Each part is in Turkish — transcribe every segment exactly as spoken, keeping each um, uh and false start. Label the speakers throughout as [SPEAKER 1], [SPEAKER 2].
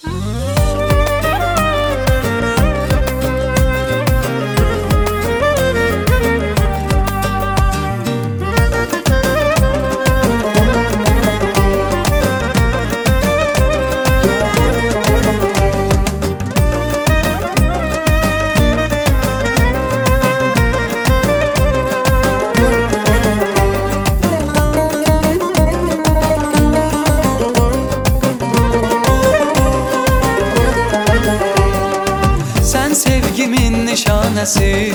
[SPEAKER 1] Sevgimin nişanesi,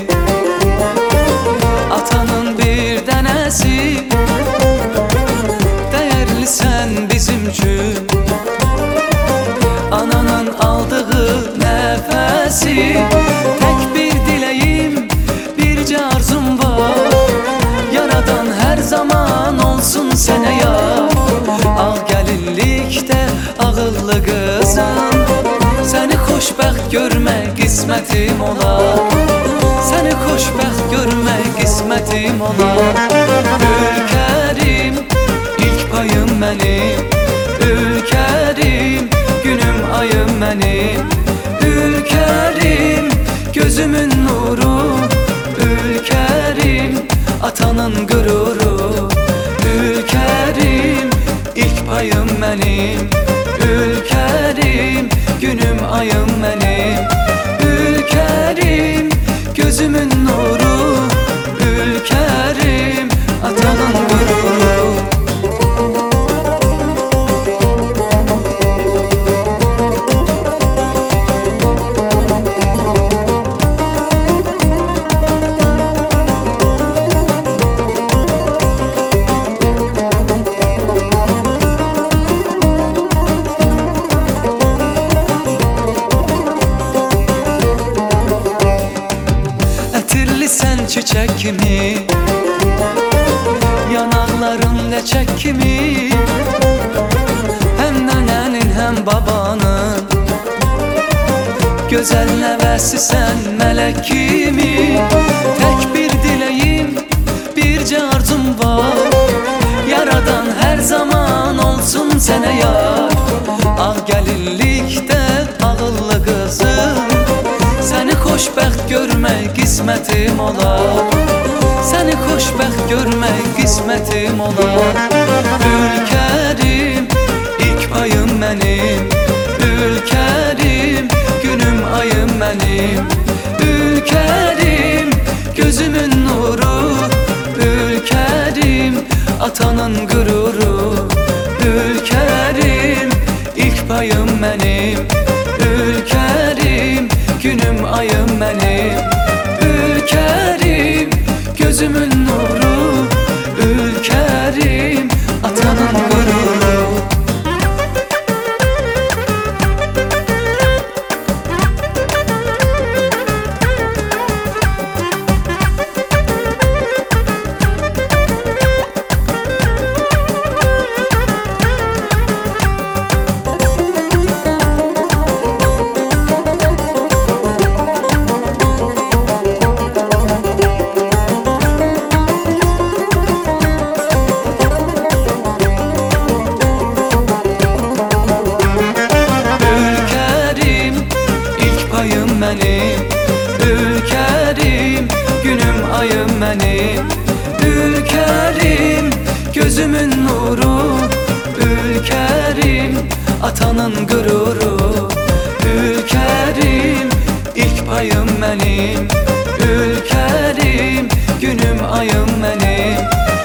[SPEAKER 1] atanın bir denesi. Değerli sen bizim için, ananın aldığı nefesi. Tek bir dileğim, birce arzum var, Yaradan her zaman olsun sene yar. Ağ gelinlikte ağıllı kızım, seni xoşbəxt görmək qismətim olar. Səni xoşbəxt görmək qismətim olar. Ülkerim, ilk payım mənim. Ülkerim, günüm ayım mənim. Ülkerim, gözümün nuru. Ülkerim, atanın qüruru. Ülkerim, ilk payım mənim. Ülkerim, günüm ayım mənim. Ülkerim, gözümün nuru. Ülkerim, atanın qüruru. Sen çiçek kimi, yanakların leçek kimi. Hem nenenin hem babanın güzel nevesi sen melek kimi. Tek bir dileğim, birce arzum var, Yaradan her zaman olsun sene yar. Ağ gelinlikte ağıllı kızım, seni xoşbəxt görmək qismətim olar. Səni xoşbəxt görmək qismətim olar. Ülkerim, ilk payım mənim. Ülkerim, günüm ayım mənim. Ülkerim, gözümün nuru. Ülkerim, atanın qüruru. Ülkerim, ilk payım mənim. Ülkerim, günüm ayım mənim. Ülkerim, gözümün nuru. Ülkerim, atanın qüruru. Mənim. Ülkerim, günüm ayım mənim. Ülkerim, gözümün nuru. Ülkerim, atanın qüruru. Ülkerim, ilk payım mənim. Ülkerim, günüm ayım mənim.